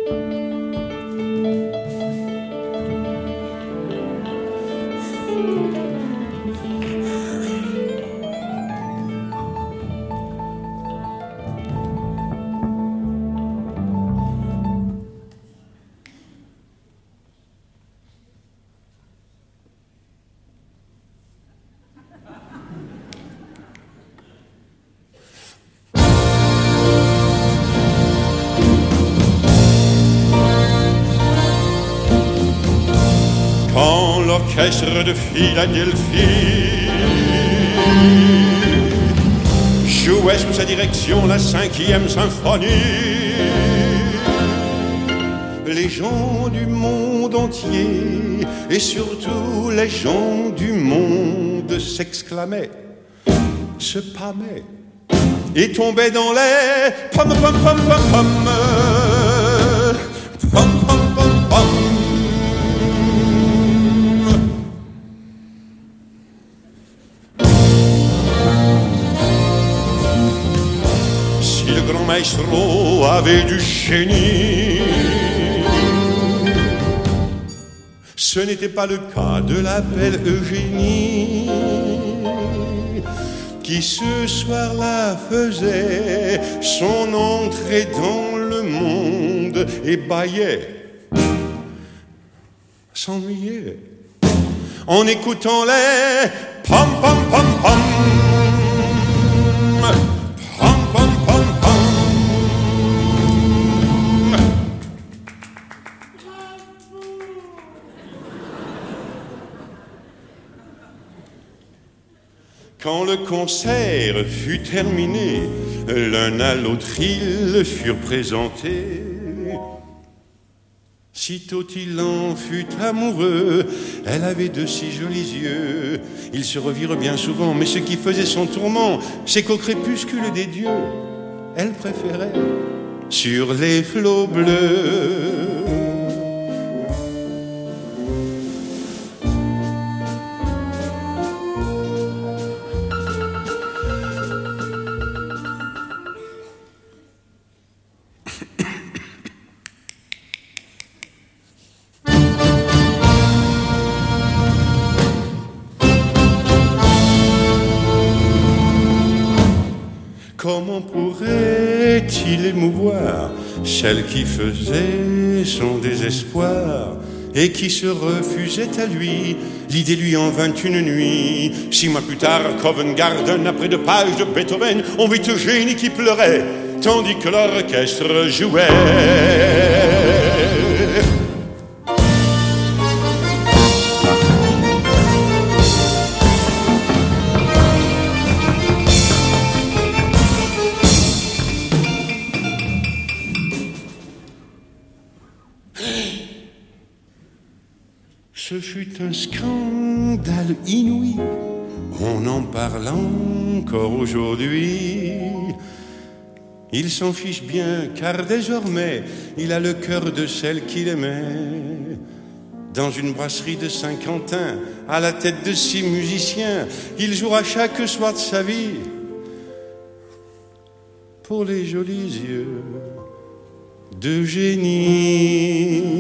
L'orchestre de Philadelphie jouait sous sa direction la 5e symphonie. Les gens du monde entier et surtout les gens du monde s'exclamaient, se pâmaient et tombaient dans les pom pom pom pom pom pom pom pom pom. Le grand maestro avait du génie. Ce n'était pas le cas de la belle Eugénie, qui ce soir-là faisait son entrée dans le monde et bâillait, s'ennuyait en écoutant les pom pom pom pom. Quand le concert fut terminé, l'un à l'autre ils furent présentés. Sitôt il en fut amoureux, elle avait de si jolis yeux. Ils se revirent bien souvent, mais ce qui faisait son tourment, c'est qu'au crépuscule des dieux, elle préférait sur les flots bleus. Comment pourrait-il émouvoir celle qui faisait son désespoir et qui se refusait à lui? L'idée lui en vint une nuit. 6 mois plus tard, Covent Garden, après 2 pages de Beethoven, on vit Eugénie qui pleurait, tandis que l'orchestre jouait. Ce fut un scandale inouï, on en parle encore aujourd'hui. Il s'en fiche bien, car désormais, il a le cœur de celle qu'il aimait. Dans une brasserie de Saint-Quentin, à la tête de 6 musiciens, il jouera chaque soir de sa vie pour les jolis yeux d'Eugénie.